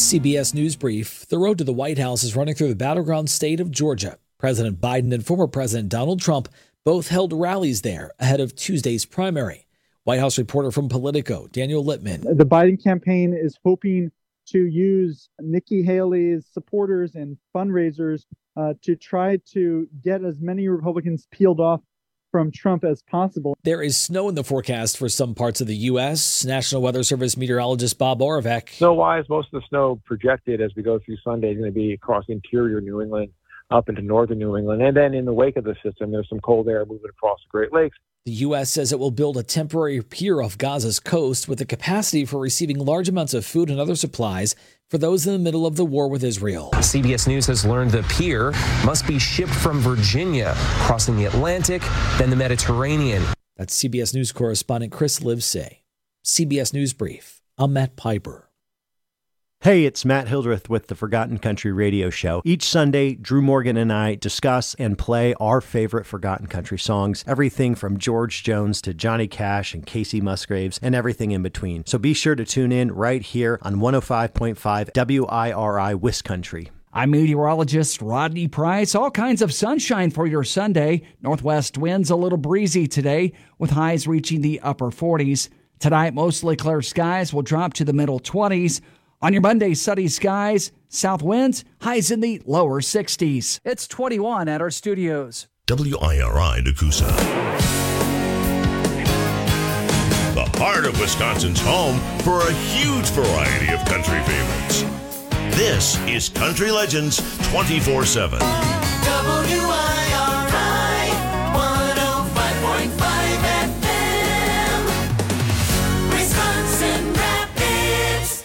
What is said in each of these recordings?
CBS News Brief. The road to the White House is running through the battleground state of Georgia. President Biden and former President Donald Trump both held rallies there ahead of Tuesday's primary. White House reporter from Politico, Daniel Littman. The Biden campaign is hoping to use Nikki Haley's supporters and fundraisers to try to get as many Republicans peeled off from Trump as possible. There is snow in the forecast for some parts of the U.S. National Weather Service meteorologist Bob Oravec. Snow-wise, most of the snow projected as we go through Sunday is going to be across interior New England, up into northern New England. And then in the wake of the system, there's some cold air moving across the Great Lakes. The U.S. says it will build a temporary pier off Gaza's coast with the capacity for receiving large amounts of food and other supplies for those in the middle of the war with Israel. CBS News has learned the pier must be shipped from Virginia, crossing the Atlantic, then the Mediterranean. That's CBS News correspondent Chris Livesay. CBS News Brief. I'm Matt Piper. Hey, it's Matt Hildreth with the Forgotten Country Radio Show. Each Sunday, Drew Morgan and I discuss and play our favorite Forgotten Country songs, everything from George Jones to Johnny Cash and Casey Musgraves and everything in between. So be sure to tune in right here on 105.5 WIRI Wiscountry. I'm meteorologist Rodney Price. All kinds of sunshine for your Sunday. Northwest winds a little breezy today with highs reaching the upper 40s. Tonight, mostly clear skies will drop to the middle 20s. On your Monday, sunny skies, south winds, highs in the lower 60s. It's 21 at our studios. WIRI Nakusa. The heart of Wisconsin's home for a huge variety of country favorites. This is Country Legends 24/7. WIRI 105.5 FM. Wisconsin Rapids.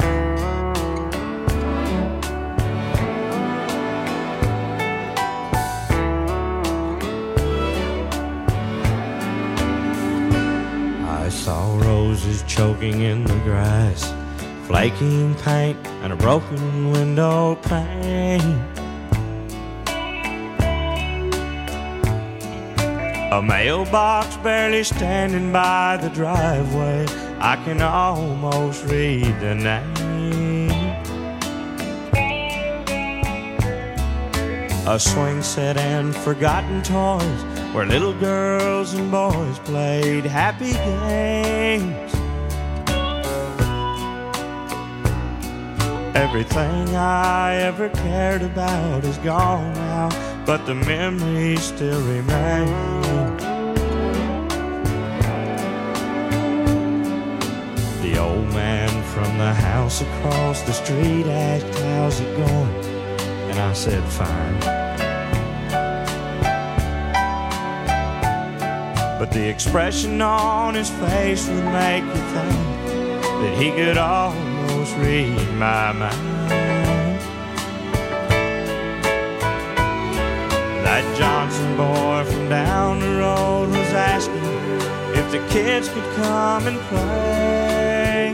I saw roses choking in the grass, flaking paint and a broken window pane. A mailbox barely standing by the driveway. I can almost read the name. A swing set and forgotten toys where little girls and boys played happy games. Everything I ever cared about is gone now, but the memories still remain. The old man from the house across the street asked, "How's it going?" And I said, "Fine." But the expression on his face would make you think that he could almost read my mind. That Johnson boy from down the road was asking if the kids could come and play.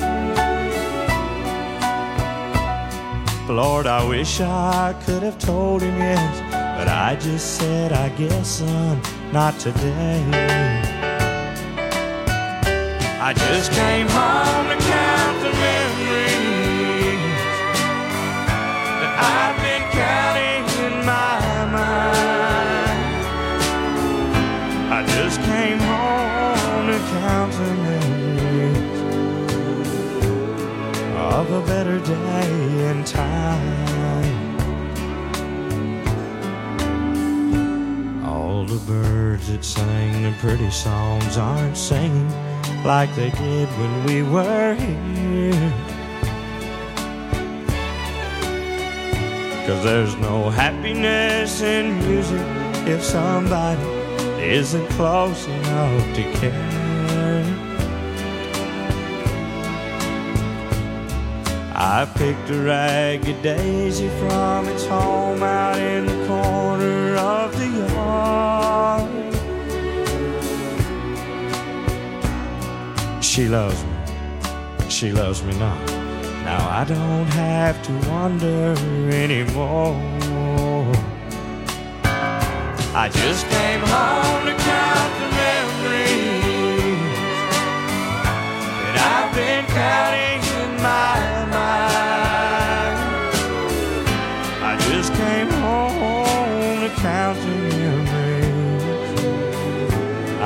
Lord, I wish I could have told him yes, but I just said, "I guess, son, not today." I just came home to count the memories that I've been counting in my mind. I just came home to count the memories of a better day and time. All the birds that sang the pretty songs aren't singing like they did when we were here. 'Cause there's no happiness in music if somebody isn't close enough to care. I picked a ragged daisy from its home out in the corner of the yard. She loves me not. Now I don't have to wonder anymore. I just came home to count the memories that I've been counting in my mind.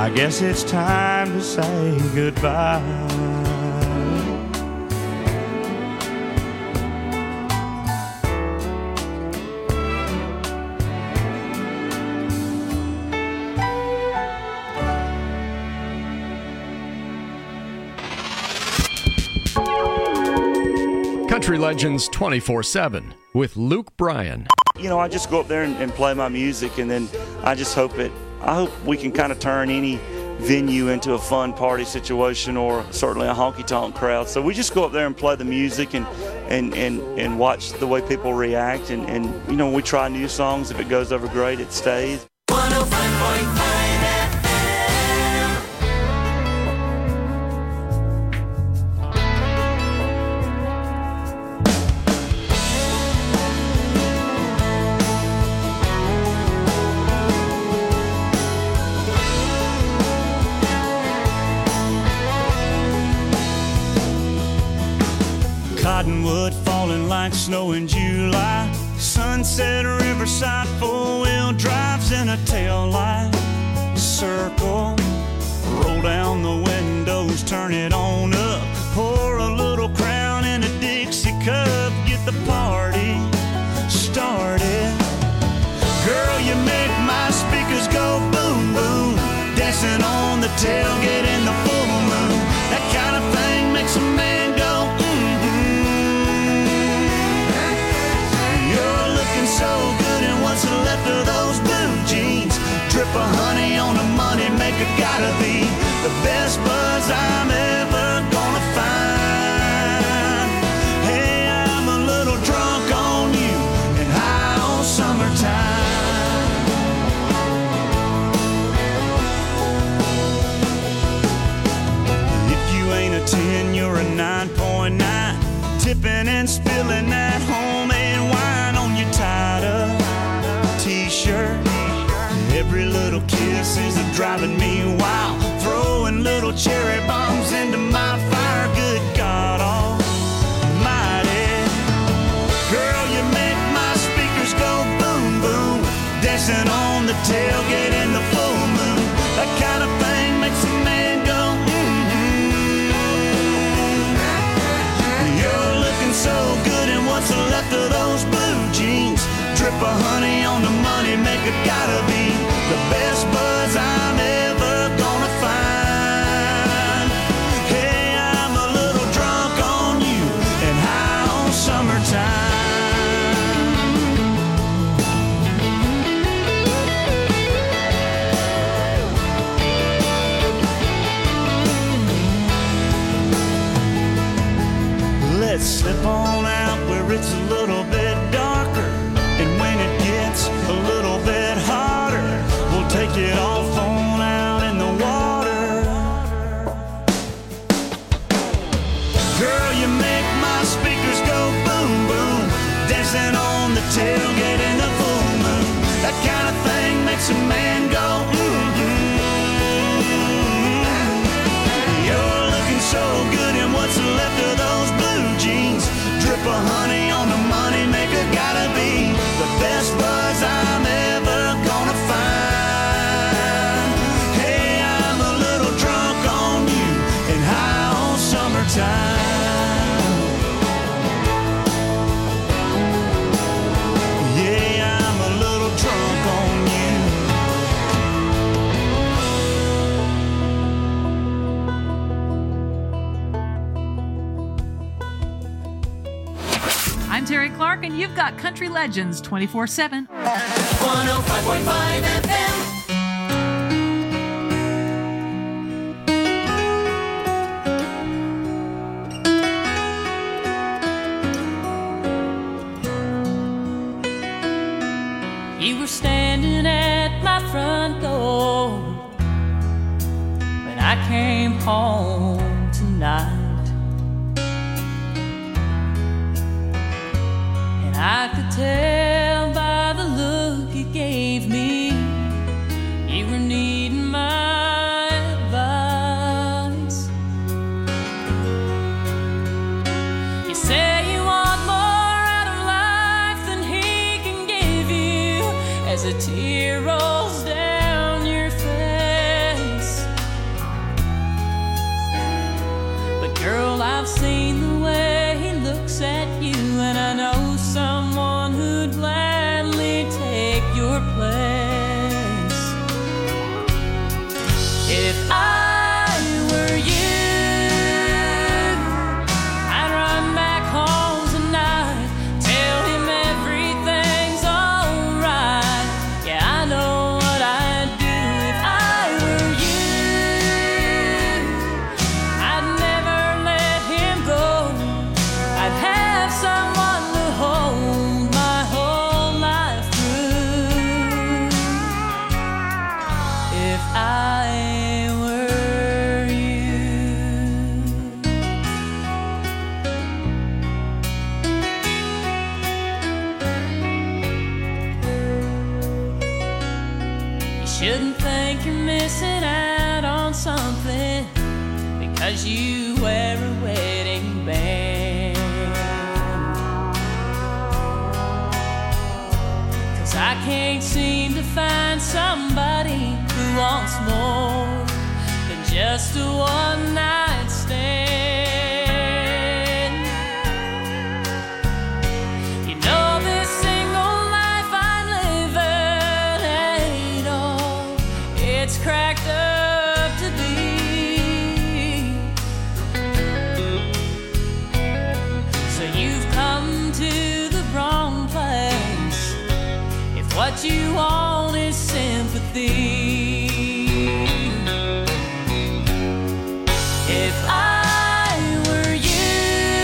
I guess it's time to say goodbye. Country Legends 24/7 with Luke Bryan. You know, I just go up there and play my music, and then I just hope we can kind of turn any venue into a fun party situation, or certainly a honky-tonk crowd. So we just go up there and play the music and watch the way people react, and you know, when we try new songs, if it goes over great, it stays. 105.5 Cottonwood falling like snow in July. Sunset Riverside, four-wheel drives in a tail light. Circle, roll down the windows, turn it on up. Pour a little Crown in a Dixie cup, get the party started. Girl, you make my speakers go boom, boom. Dancing on the tailgate in the full moon. That kind of thing makes a man go so good, and what's left of those blue jeans? Drip of honey on the money maker, gotta be the best buzz I'm ever gonna find. Hey, I'm a little drunk on you and high on summertime. If you ain't a 10, you're a 9.9. Tipping and spilling that homemade wine on your tied-up t-shirt. Every little kiss is driving me wild. Throwing little cherry bombs into my fire. Good God almighty. Girl, you make my speakers go boom, boom. Dancing on the tailgate in the full moon. That kind of thing makes a man go so good, and what's left of those blue jeans? Drip of honey on the money maker, gotta be the best buzz I'm ever gonna find. Hey, I'm a little drunk on you and high on summertime. Let's slip on out where it's a little bit darker, and when it gets a little bit hotter, we'll take it off on out in the water. Girl, you make my speakers go boom, boom. Dancing on the tailgate in the full moon. That kind of thing makes a man go You're looking so good, and what's left of those blue jeans? Drip of honey on the money maker, gotta be the best buzz I'm ever gonna find. Hey, I'm a little drunk on you and high on summertime. Yeah, I'm a little drunk on you. I'm Terry Clark, and you've got Country Legends 24/7. 105.5 FM. You were standing at my front door when I came home tonight. I could tell by the look you gave me, you were needing my advice. You say you want more out of life than he can give you, as a tear rolls down your face. shouldn't think you're missing out on something because you wear a wedding band. 'Cause I can't seem to find somebody who wants more than just a one-night stand. You know this single life I'm living ain't all it's cracked up to be. So you've come to the wrong place if what you want is sympathy. If I were you,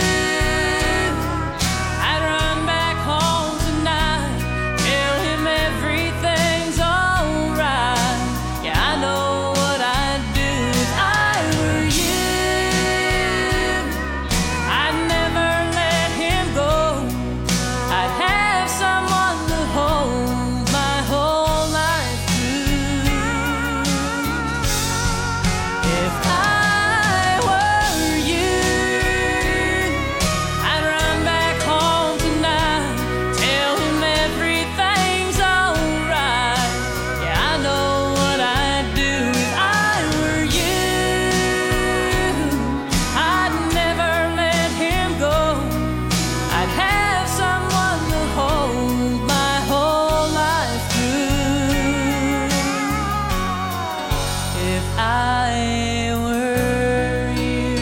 I'd run back home tonight, tell him everything's alright. Yeah, I know what I'd do if I were you. I'd never let him go. I'd have someone to hold my whole life through. If I were you, I'd run back home tonight, tell him everything's alright. Yeah, I know what I'd do if I were you. I'd never let him go. I'd have someone to hold my whole life through. If I were you,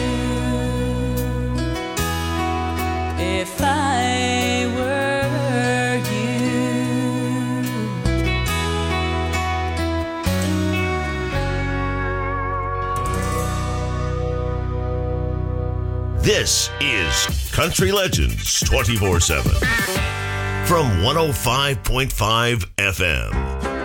if I were you. This is Country Legends 24/7 from 105.5 FM.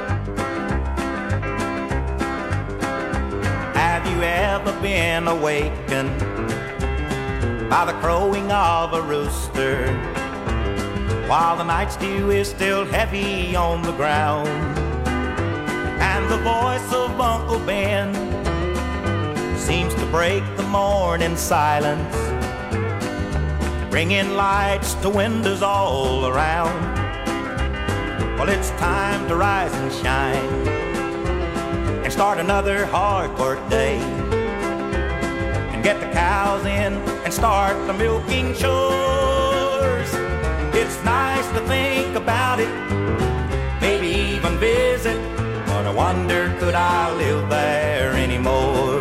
Have you ever been awakened by the crowing of a rooster while the night's dew is still heavy on the ground and the voice of Uncle Ben seems to break the morning silence, bringing lights to windows all around? Well, it's time to rise and shine and start another hard work day and get the cows in and start the milking chores. It's nice to think about it, maybe even visit, but I wonder, could I live there anymore?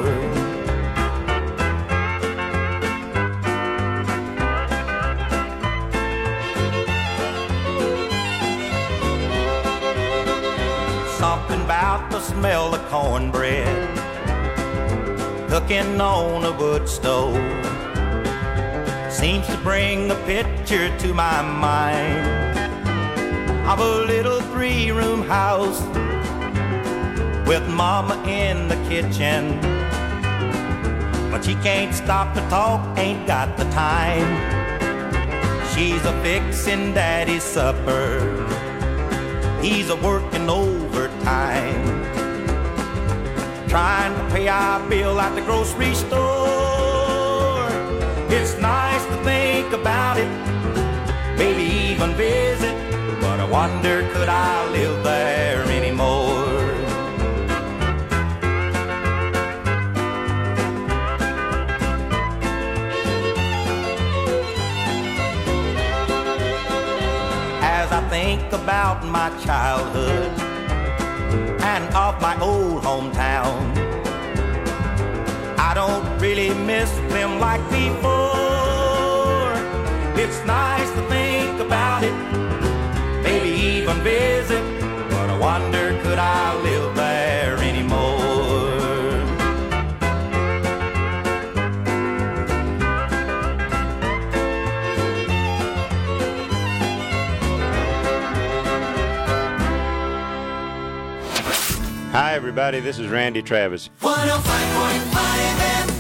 Something about the smell of cornbread cooking on a wood stove seems to bring a picture to my mind of a little 3-room house with Mama in the kitchen, but she can't stop to talk, ain't got the time. She's a fixin' Daddy's supper, he's a working overtime, trying to pay our bill at the grocery store. It's nice to think about it, maybe even visit, but I wonder, could I live there anymore? As I think about my childhood and of my old hometown, I don't really miss them like before. It's nice to think about it, maybe even visit, but I wonder, could I live there anymore? Hi, everybody. This is Randy Travis. 105.5 FM.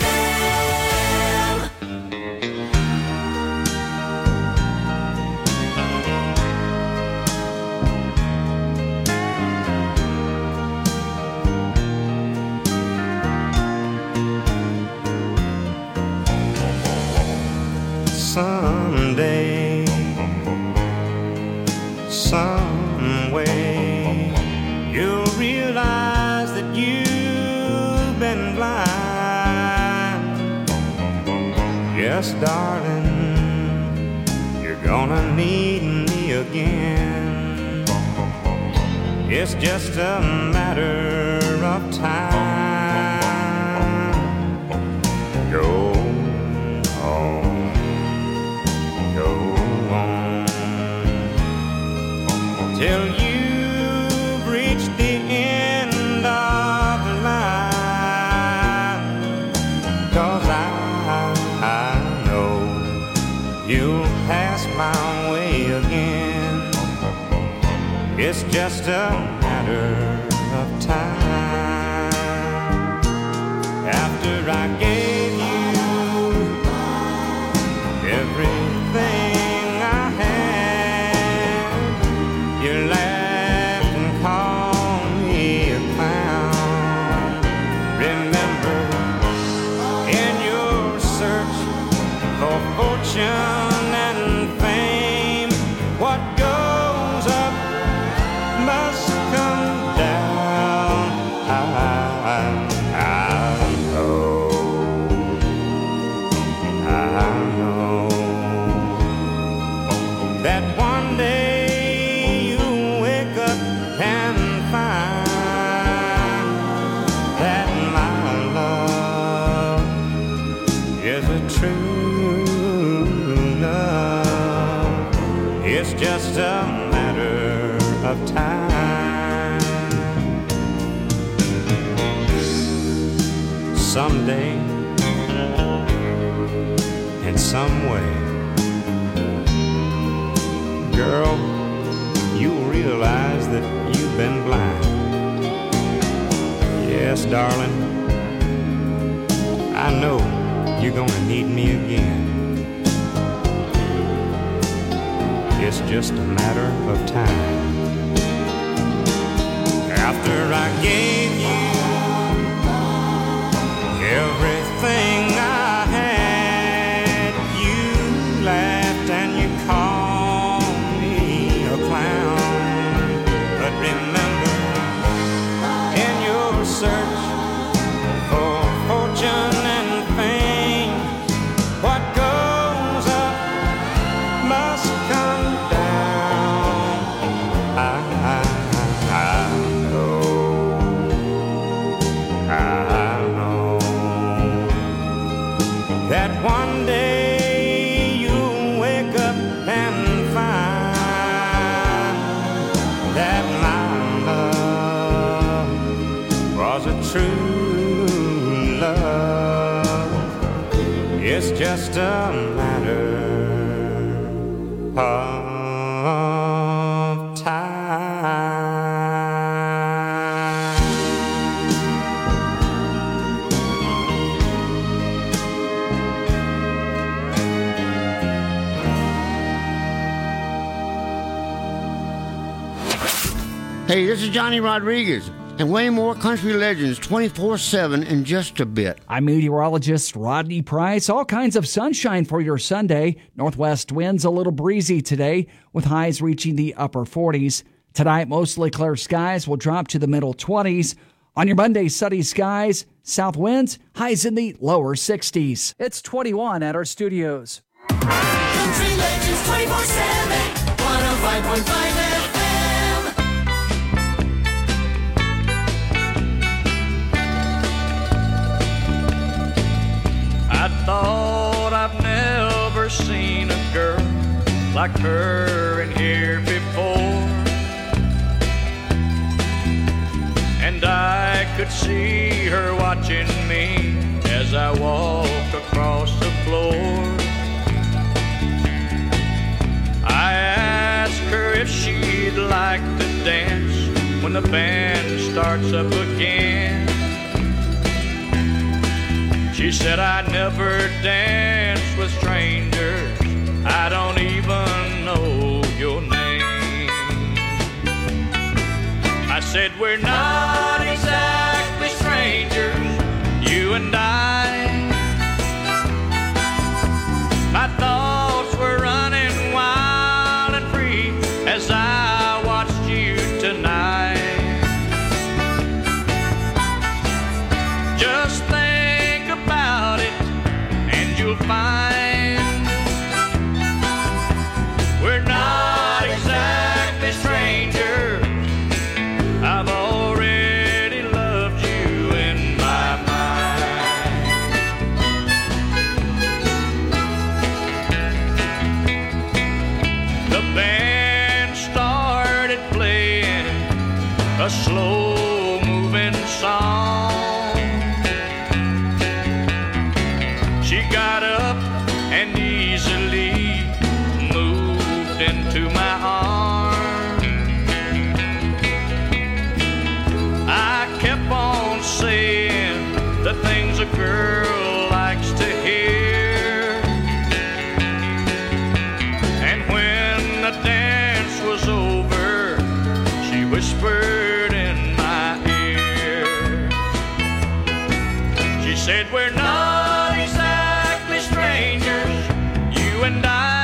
Yes, darling, you're gonna need me again. It's just a matter of time. Go on, go on, till you've reached the end of the line. 'Cause I know you'll pass my way again. It's just a matter of time. After I gave you everything I had, you laughed and called me a clown. Remember, in your search for fortune and fame, what goes up must come down. I know that one day you'll wake up and find that my love is a true love. It's just a matter of time. Someday, in some way, girl, you'll realize that you've been blind. Yes, darling, I know you're gonna need me again. It's just a matter of time. After I gave you everything I had, you laughed and you called me a clown. But remember, in your search for fortune and fame, what goes up must come down. I know that one day you'll wake up and find that my love was a true love. It's just a matter of time. Hey, this is Johnny Rodriguez, and way more country legends 24/7 in just a bit. I'm meteorologist Rodney Price. All kinds of sunshine for your Sunday. Northwest winds a little breezy today, with highs reaching the upper 40s. Tonight, mostly clear skies will drop to the middle 20s. On your Monday, sunny skies, south winds, highs in the lower 60s. It's 21 at our studios. Country Legends 24/7, 105.5 FM. I thought I've never seen a girl like her in here before, and I could see her watching me as I walk across the floor. I asked her if she'd like to dance when the band starts up again. She said, I never dance with strangers, I don't even know your name. I said, we're not exactly strangers, you and I. My thoughts were running wild and free as I watched you tonight. Just think about it and you'll find a slow-moving song. She got up and easily moved into my arms. I kept on saying the things a girl likes to hear. And when the dance was over, she whispered in my ear. She said, we're not exactly strangers, you and I.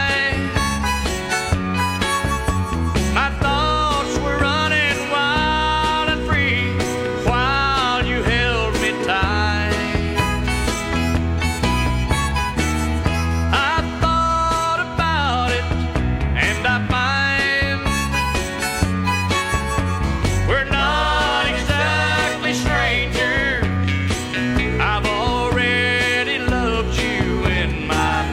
My thoughts were running wild and free while you held me tight. I thought about it and I find we're not exactly strangers. I've already loved you in my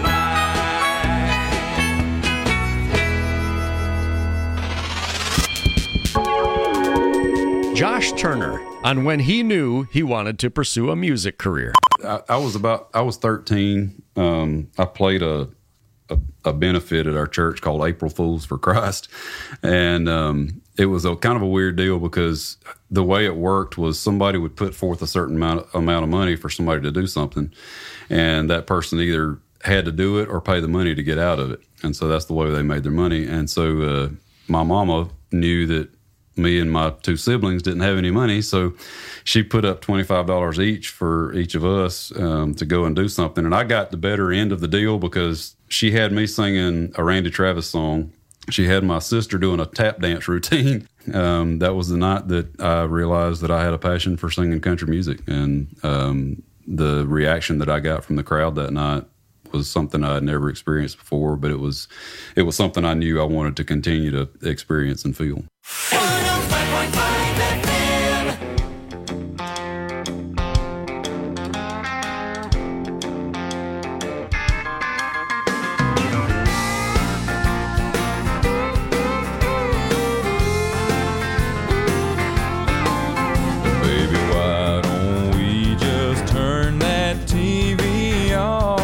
mind. Josh Turner on when he knew he wanted to pursue a music career. I was 13. I played a benefit at our church called April Fools for Christ. And it was a kind of a weird deal because the way it worked was somebody would put forth a certain amount of money for somebody to do something. And that person either had to do it or pay the money to get out of it. And so that's the way they made their money. And so my mama knew that me and my two siblings didn't have any money, so she put up $25 each for each of us to go and do something. And I got the better end of the deal because she had me singing a Randy Travis song. She had my sister doing a tap dance routine. That was the night that I realized that I had a passion for singing country music. And the reaction that I got from the crowd that night was something I had never experienced before, but it was something I knew I wanted to continue to experience and feel. 105.5 FM. Baby, why don't we just turn that TV off?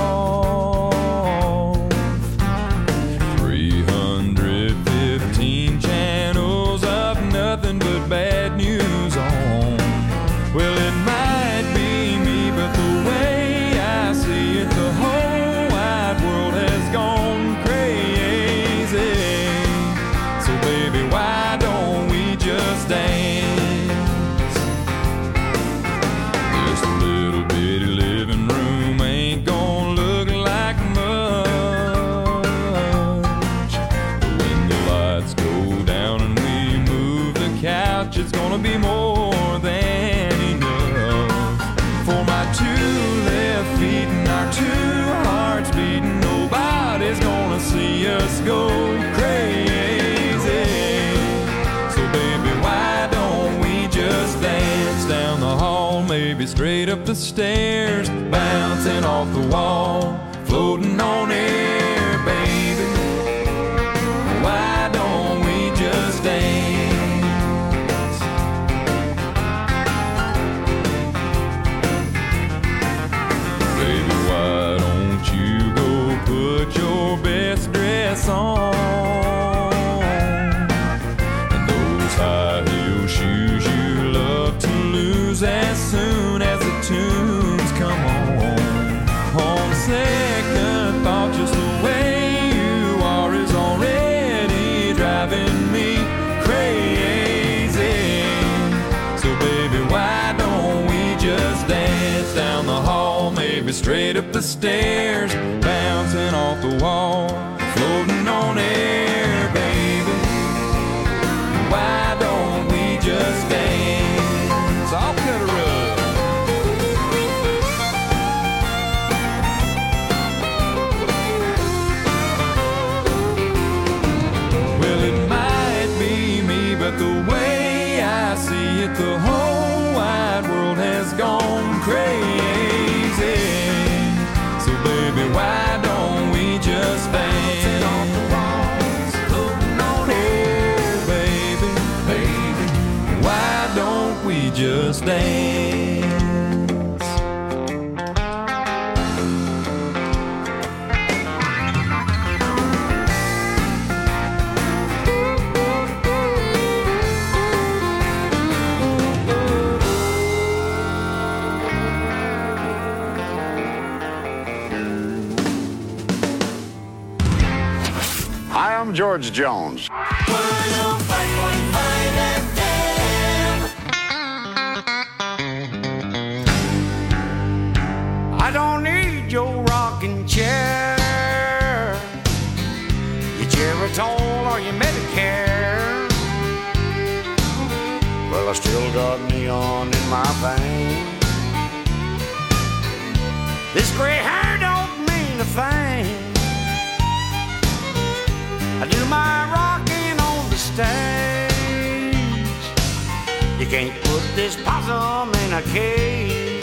315 channels of nothing but bad news on. Well, it might be me, but the way I see it, the whole wide world has gone crazy. So baby, why don't we just dance? This little bitty living room ain't gonna look like much. But when the lights go down and we move the couch, it's gonna be more than enough. For my two left feet and our two hearts beating, nobody's gonna see us go crazy. So baby, why don't we just dance down the hall, maybe straight up the stairs, bouncing off the wall, floating on air, baby. Why don't we just dance? Baby, why don't you go put your best dress on? And those high heel shoes you love to lose as soon as the tunes come on. On second thought, just the way you are is already driving me crazy. So baby, why don't we just dance down the hall, maybe straight up the stairs, bouncing off the wall, floating on air, baby. Why don't we just dance? I'll cut her up. Well, it might be me, but the way I see it, the whole wide world has gone crazy. So baby, why don't we just dance? just dance. Hi, I'm George Jones. I don't need your rocking chair, your Geritol or your Medicare. Well, I still got neon in my veins. This gray hair don't mean a thing. I do my rocking on the stage. You can't put this possum in a cage.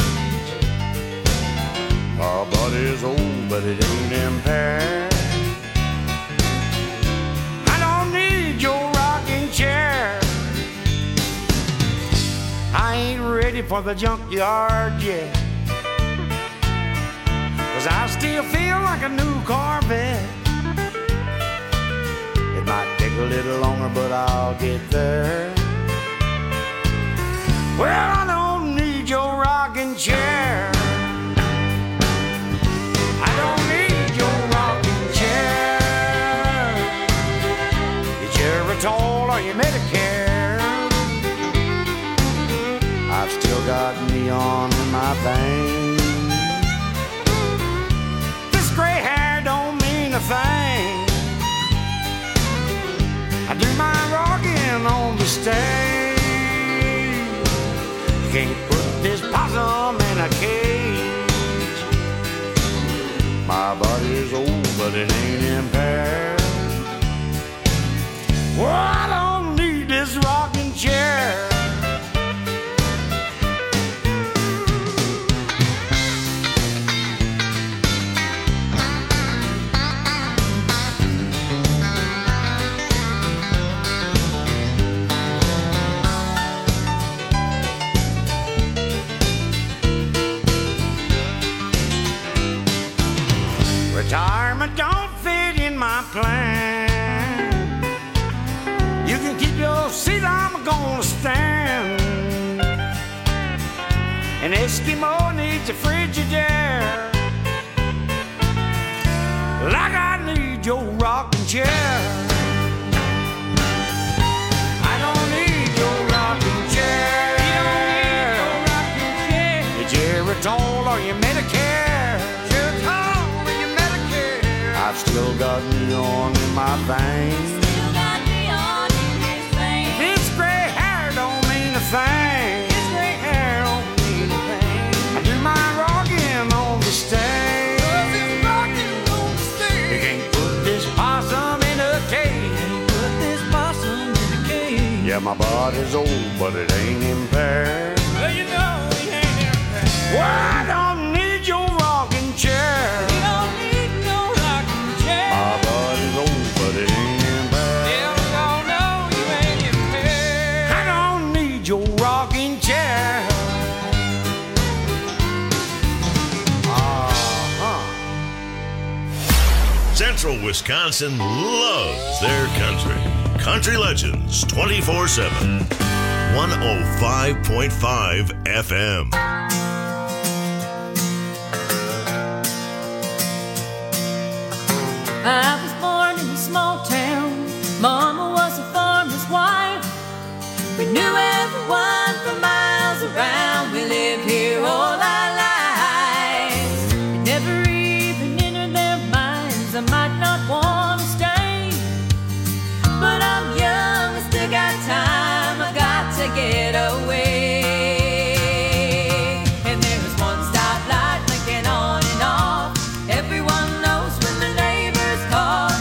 My body's old, but it ain't impaired. I don't need your rocking chair. I ain't ready for the junkyard yet, 'cause I still feel like a new Corvette. It might take a little longer, but I'll get there. Well, I don't need your rocking chair. I don't need your rocking chair, your Geritol or your Medicare. I've still got neon in my veins. This gray hair don't mean a thing. I do my rocking on the stage. You can't put this possum in a cage. My body's old, but it ain't impaired. Well, I don't need this rocking chair. Retirement don't fit in my plan. You can keep your seat, I'm gonna stand. An Eskimo needs a Frigidaire, like I need your rocking chair. I don't need your rocking chair. You don't need your rocking chair. Your Geritol or your Medicare. I've still got neon in my veins. Still got neon in his veins. This gray hair don't mean a thing. This gray hair don't mean a thing. I do my rocking on the stage. You can't put this possum in a cage. Put this possum in a cage. Yeah, my body's old, but it ain't impaired. Well, you know he ain't impaired. Well, I don't need your rocking chair. You don't need no rocking chair. My body's old, but it ain't impaired. Yeah, we all know you ain't impaired. I don't need your rocking chair. Central Wisconsin loves their country. Country Legends 24/7. 105.5 FM. I was born in a small town. Mama was a farmer's wife. We knew everyone for miles around. We lived here all our lives. It never even entered their minds I might not want to stay. But I'm young, I still got time. I got to get away. And there's one stoplight blinking on and off. Everyone knows when the neighbors call.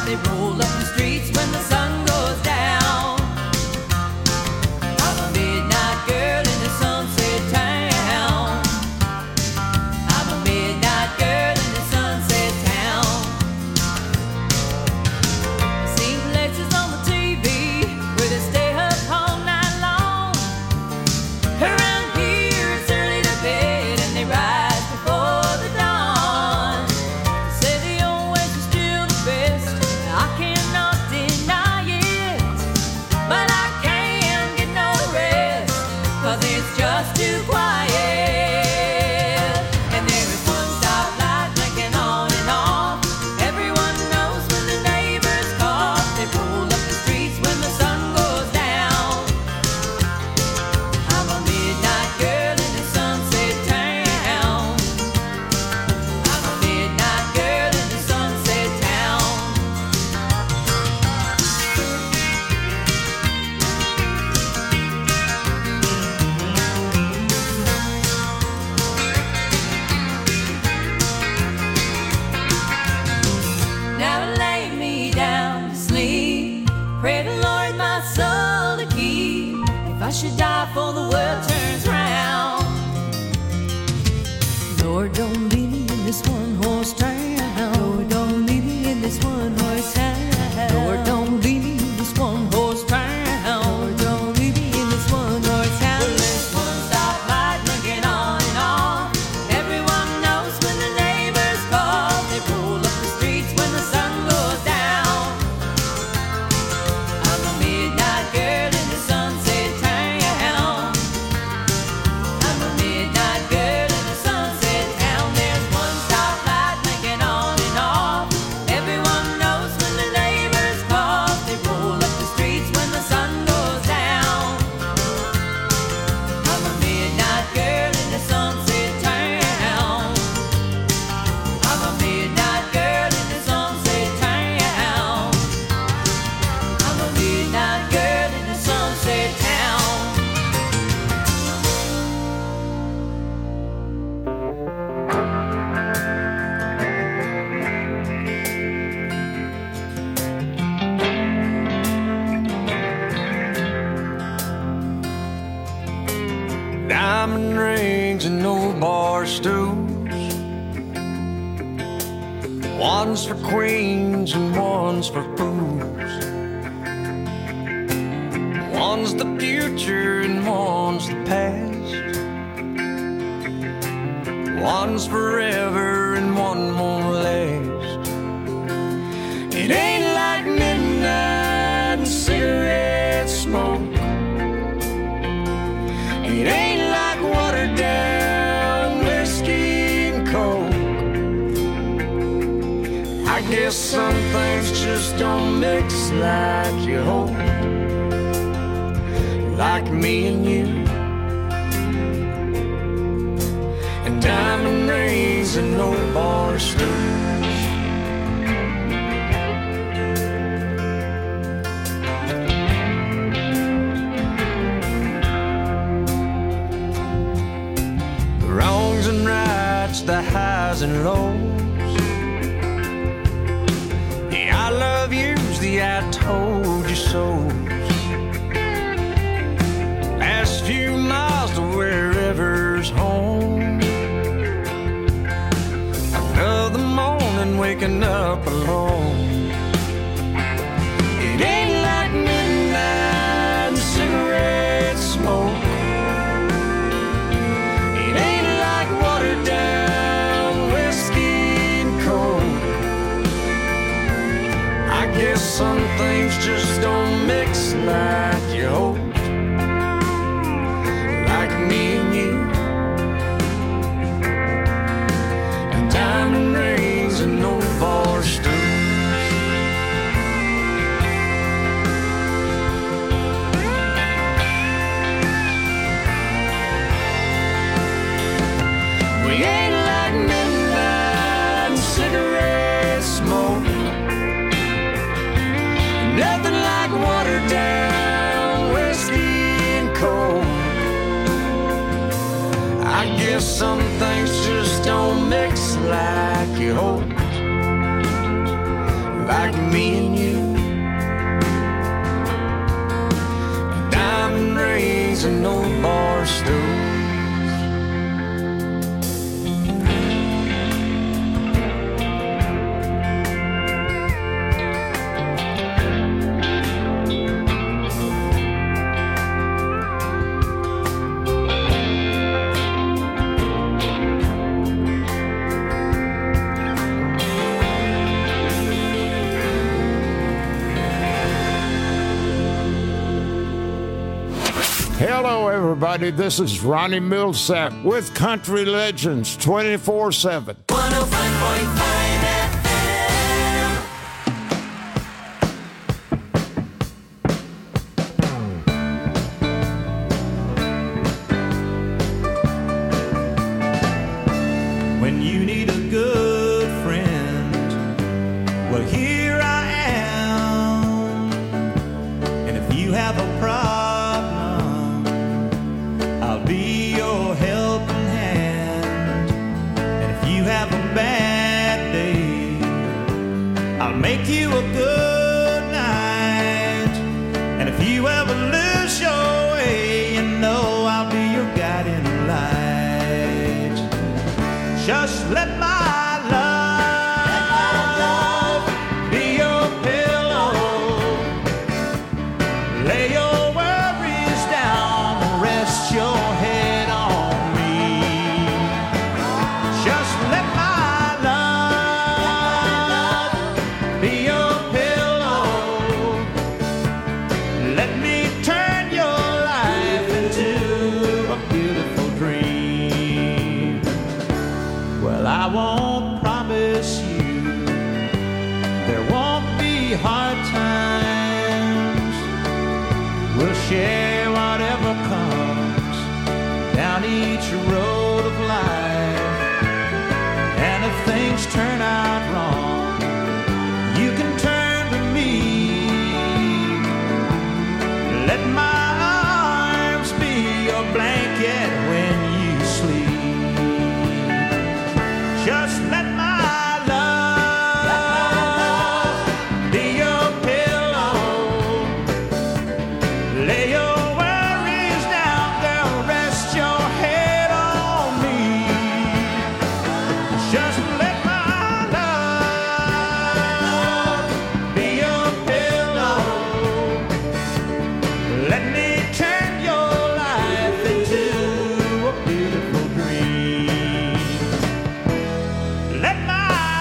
'cause it's just too quiet. And there is one stoplight blinking on and off. Everyone knows when the neighbors cough. They roll up the streets when the sun goes down. I'm a midnight girl in the sunset town. I'm a midnight girl in the sunset town. Now lay me down to sleep. Pray the Lord my soul to keep. If I should die before the world turns round, Lord, don't leave me in this one-horse town. Lord, don't leave me in this one-horse town. Lord, don't leave me in this one-horse town. Lord, don't leave me in this one-horse town. Well, there's one stoplight blinking on and off. Everyone knows when the neighbors call. They roll up the streets when the sun goes down. I'm a midnight girl in the sunset town. I'm a midnight girl in the sunset town. There's one stoplight blinking on and off. Everyone knows when the neighbors call. They roll up the streets when the sun goes down. I'm a midnight girl in the sunset town. I'm a midnight girl in the sunset town. I'm a midnight girl in the sunset town. Diamond rings and old bar stools. One's for queens and one's for fools. One's the future and one's the past. One's forever and one won't last. It ain't like midnight and cigarette smoke. It ain't like watered down whiskey and coke. I guess some things just don't mix like you hope. Like me and you, and diamond rings and no bar stools. The wrongs and rights, the highs and lows, the I love yous, the I told you so. Last few miles to wherever's home. Another morning waking up alone. It ain't like midnight and cigarette smoke. It ain't like watered down whiskey and coke. I guess some things just don't mix like you hope. Like me and you, and diamond rings and no bar stools. We ain't like midnight and cigarette smoke. Nothing like watered down whiskey and coke. I guess some things just don't mix like you hope. Like me and you, and diamond rings and no bar stools. everybody. This is Ronnie Millsap with Country Legends 24/7. 105.5 FM. When you need a good friend, well, here I am. And if you have a problem, I'll be your helping hand. And if you have a bad day, I'll make you a good night. And if you ever lose your way, you know I'll be your guiding light. Just let my love be your pillow. Lay your worries down, rest your head on me. Just let my love be your pillow. Let me turn your life into a beautiful dream. Well, I won't promise you there won't be hard times. We'll share whatever comes down each road of life. And if things turn out wrong, you can turn to me. Let my arms be your blanket when you sleep. Just let my love be your pillow. Lay your worries down, girl, rest your head on me. Just let my love be your pillow. Let me turn your life into a beautiful dream. Let my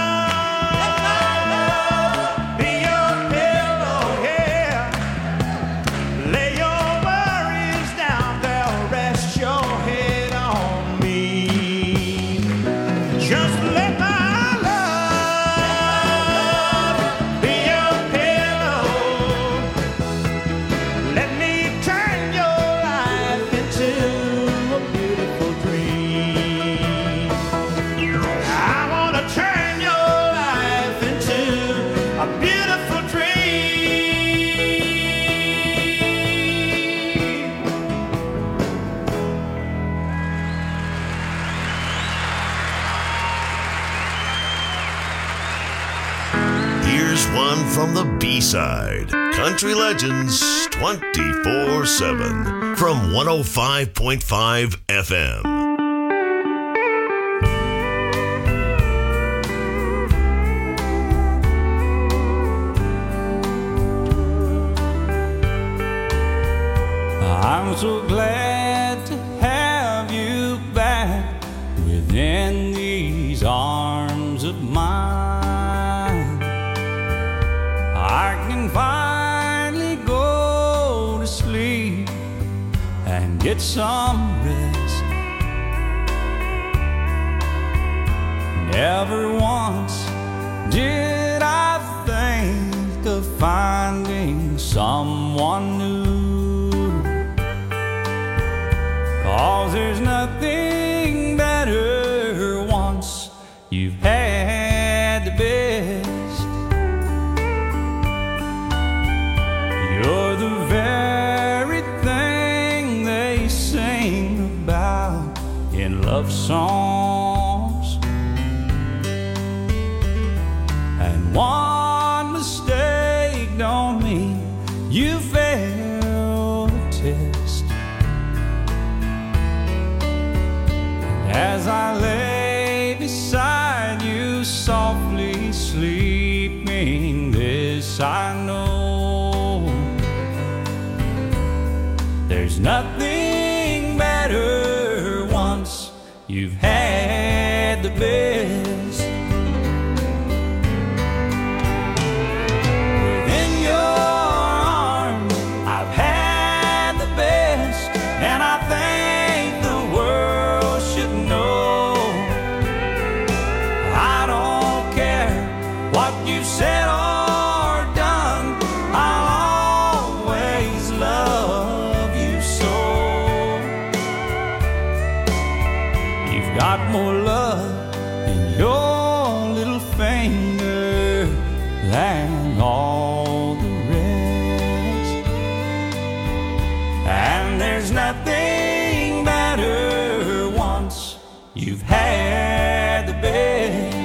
love be your pillow, yeah. Lay your worries down, girl, rest your head on me. Just let my love be your pillow. Let me turn your life into a beautiful dream. I wanna turn your life into a beautiful dream. Here's one from the B-side. Country Legends 24/7 from 105.5 FM. I'm so glad to have you back within these arms of mine. I can finally go to sleep and get some rest. Never once did I think of finding someone new. 'Cause there's nothing better once you've had the best. You're the very thing they sing about in love songs. And one mistake don't mean you failed the test. As I lay beside you, softly sleeping, this I know: there's nothing better once you've had the best. Within your arms, I've had the best, and I got more love in your little finger than all the rest. And there's nothing better once you've had the best.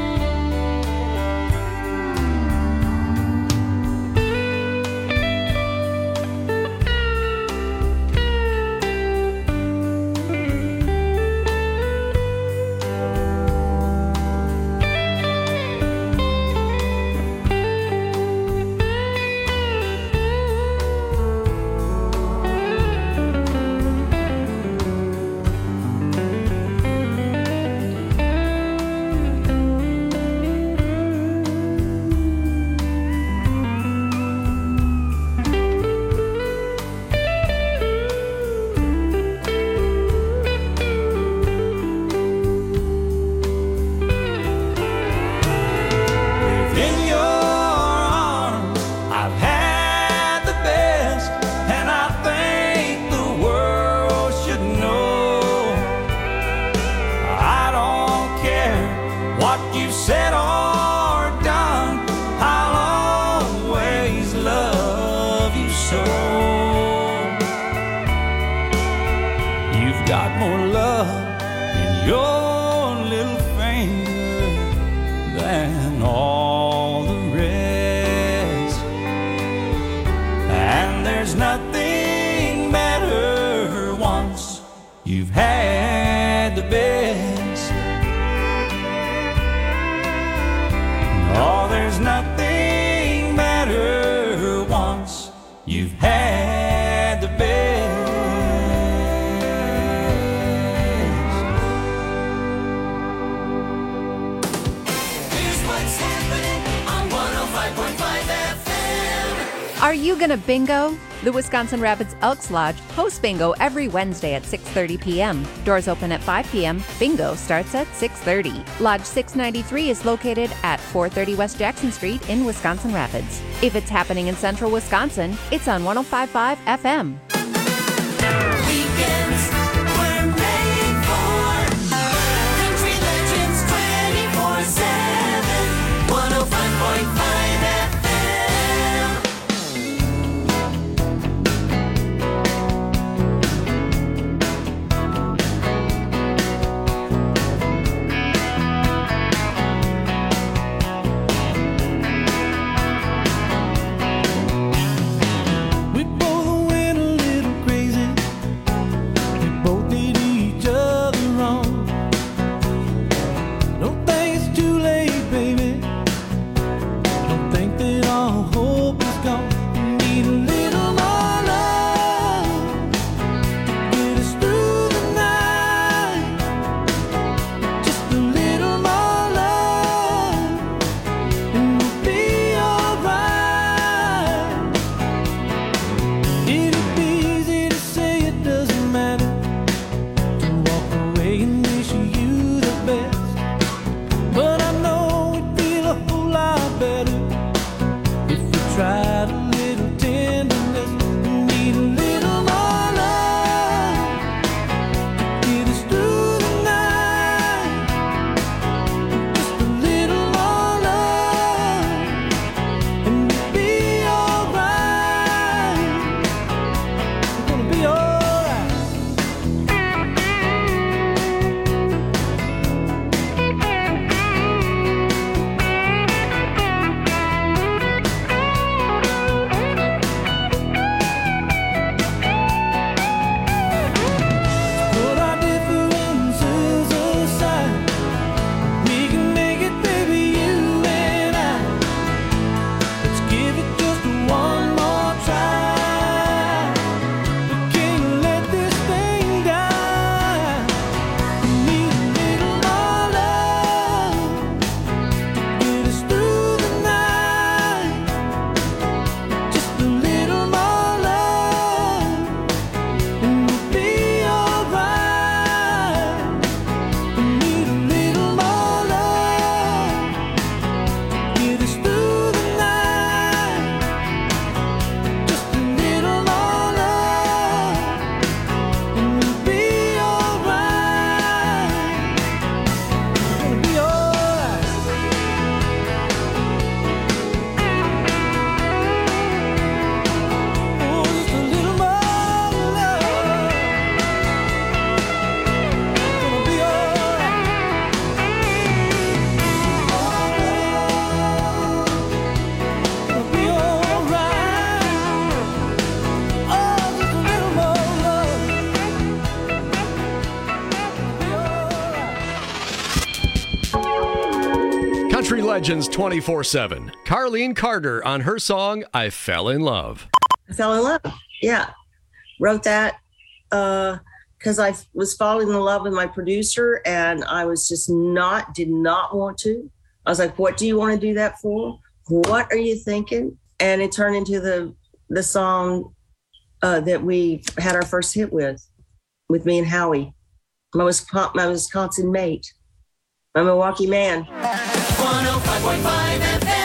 Are you gonna bingo? The Wisconsin Rapids Elks Lodge hosts bingo every Wednesday at 6:30 p.m. Doors open at 5 p.m. Bingo starts at 6:30. Lodge 693 is located at 430 West Jackson Street in Wisconsin Rapids. If it's happening in central Wisconsin, it's on 105.5 FM. Weekends were made for Country Legends 24/7, 105.5 FM. We both went a Legends 24/7. Carlene Carter on her song, I Fell in Love. I fell in love. Yeah. Wrote that because I was falling in love with my producer and I was just did not want to. I was like, what do you want to do that for? What are you thinking? And it turned into the song that we had our first hit with me and Howie, my Wisconsin mate, my Milwaukee man. 105.5 FM.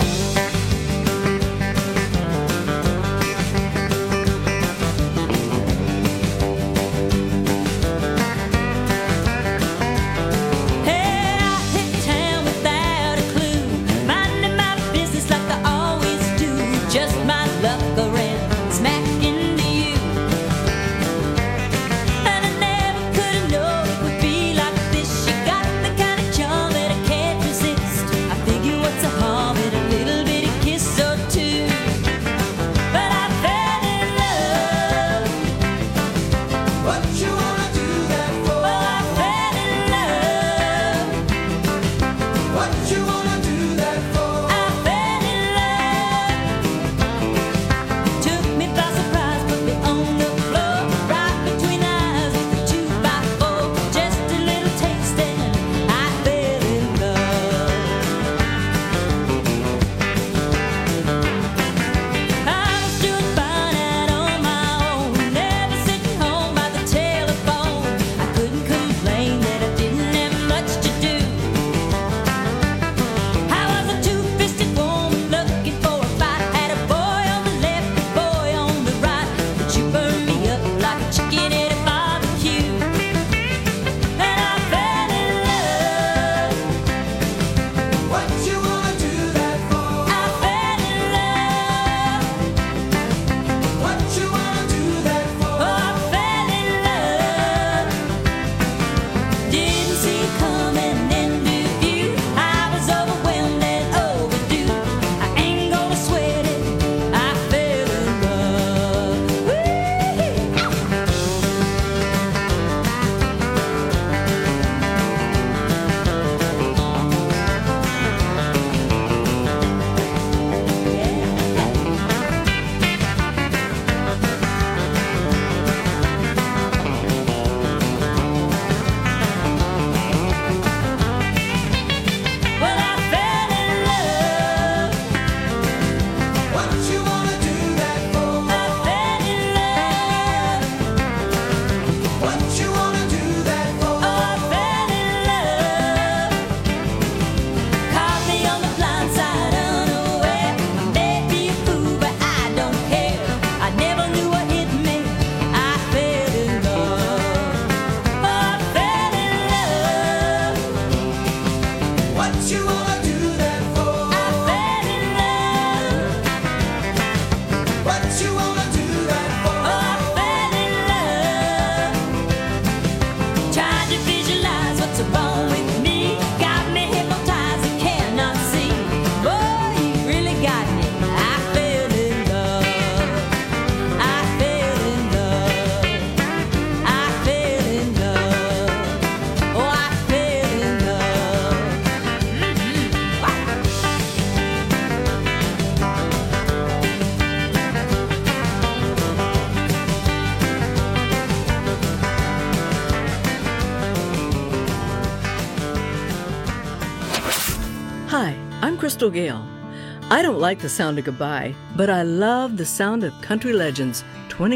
Hi, I'm Crystal Gale. I don't like the sound of goodbye, but I love the sound of Country Legends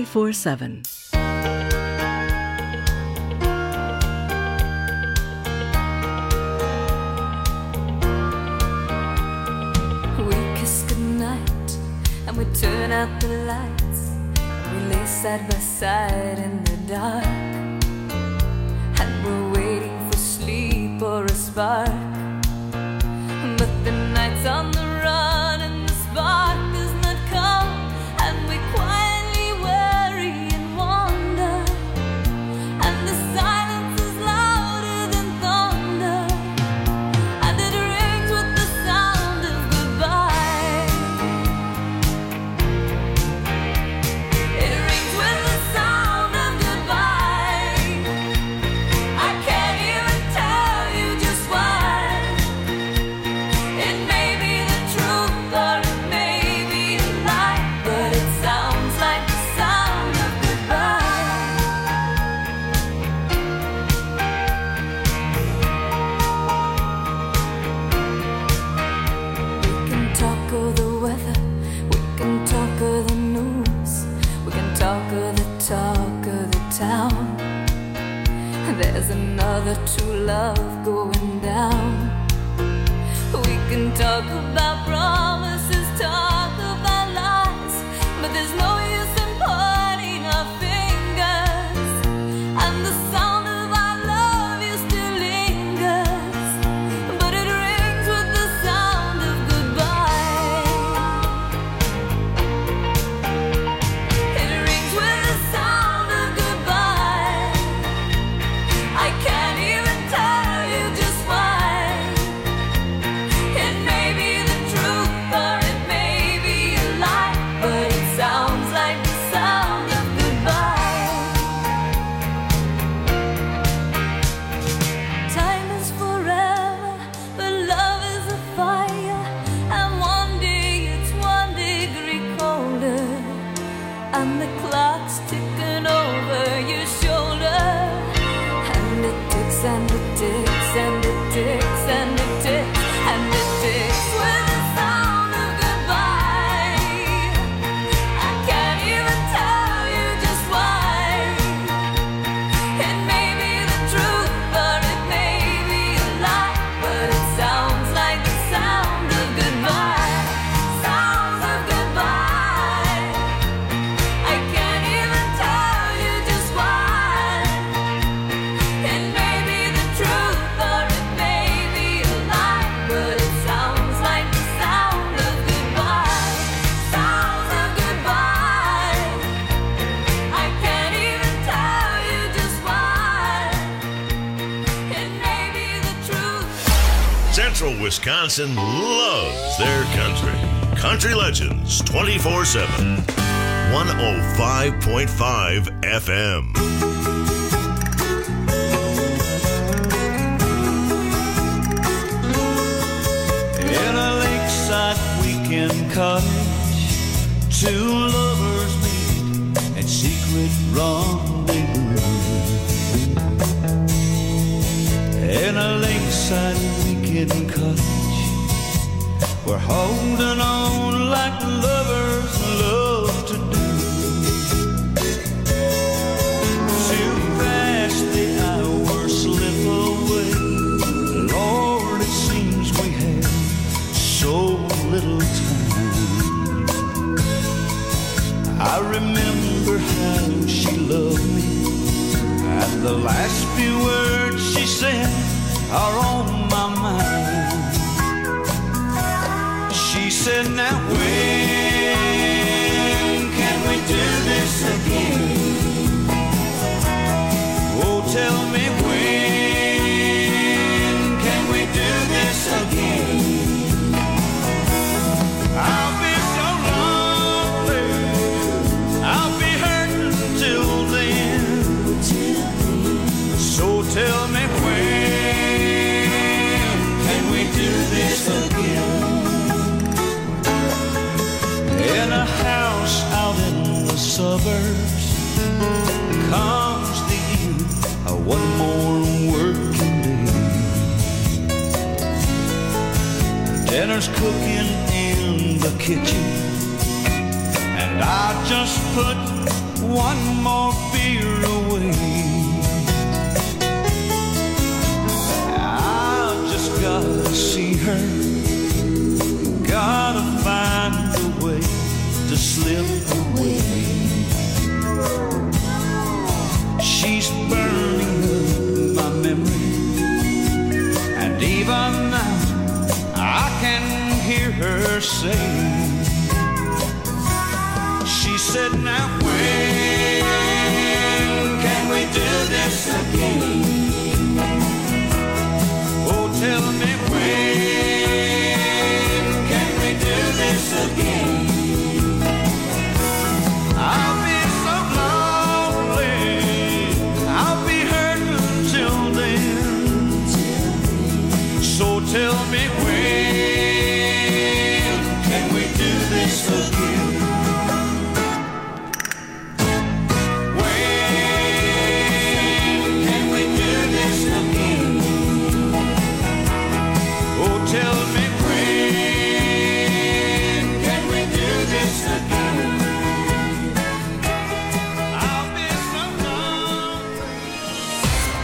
24/7. We kiss goodnight and we turn out the lights. We lay side by side in the dark, and we're waiting for sleep or a spark. But the night's on the run and the spark does not come, and we quietly worry and wonder, and the silence is louder than thunder, and it rings with the sound of goodbye. It rings with the sound of goodbye. I can't even tell you just why. there's another true love going down. We can talk about promises, talk about lies, but there's no use in pointing our fingers. And the sound of our love still lingers, but it rings with the sound of goodbye. It rings with the sound of goodbye. I can't even tell you just why. It may be the truth or it may be a lie, but it sounds like the sound of goodbye. Time is forever, but love is a fire, and one day it's 1 degree colder, and the clock's ticking over your shoulder, and it ticks and it ticks and it ticks and it ticks and it ticks with the sound of goodbye. I can't even tell you just why. It may be the truth or it may be a lie, but it sounds like the sound of goodbye. Sounds of goodbye. I can't even tell you just why. It may be the truth or it may be a lie, but it sounds like the sound of goodbye. Sounds of goodbye. I can't even tell you just why. It may be the truth. Central Wisconsin loves their country. Country Legends 24/7. 105.5 FM. In a lakeside weekend cottage, two lovers meet at secret rendezvous. In a lakeside weekend cottage, we're holding on like lovers love to do. Too fast the hours slip away. Lord, it seems we have so little time. I remember how she loved me, and the last few words she said are on my mind. She said, now when can we do this again? Oh, tell me when can we do this again? I'll be so lonely, I'll be hurting till then. So tell me when can we do this again? In a house out in the suburbs comes the end of one more working day. Dinner's cooking in the kitchen, and I just put one more beer away. I just gotta see her, gotta find a way to slip away. She's burning up my memory, and even now I can hear her say, she said, now when can we do this again? Oh, tell me when can we do this again? I'll be so lonely, I'll be hurting till then. So tell me when can we do this again? When can we do this again? Oh, tell me when can we do this again?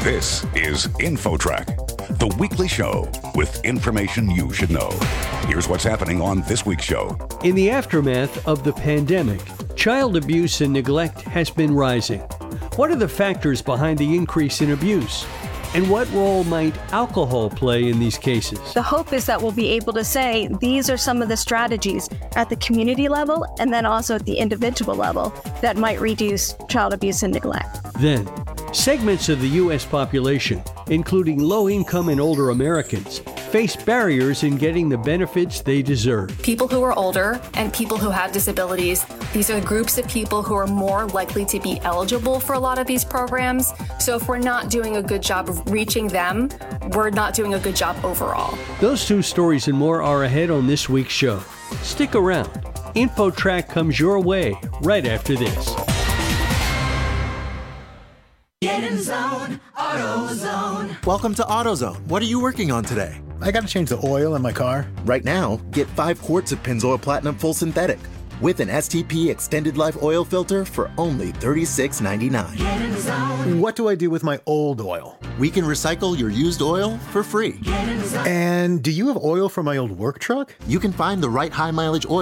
This is InfoTrack, the weekly show with information you should know. Here's what's happening on this week's show. In the aftermath of the pandemic, child abuse and neglect has been rising. What are the factors behind the increase in abuse? And what role might alcohol play in these cases? The hope is that we'll be able to say these are some of the strategies at the community level and then also at the individual level that might reduce child abuse and neglect. Then, segments of the U.S. population, including low-income and older Americans, face barriers in getting the benefits they deserve. People who are older and people who have disabilities, these are groups of people who are more likely to be eligible for a lot of these programs. So if we're not doing a good job of reaching them, we're not doing a good job overall. Those two stories and more are ahead on this week's show. Stick around. InfoTrack comes your way right after this. Get in zone, AutoZone. Welcome to AutoZone. What are you working on today? I got to change the oil in my car. Right now, get 5 quarts of Pennzoil Platinum Full Synthetic with an STP Extended Life Oil Filter for only $36.99. Get in zone. What do I do with my old oil? We can recycle your used oil for free. And do you have oil for my old work truck? You can find the right high mileage oil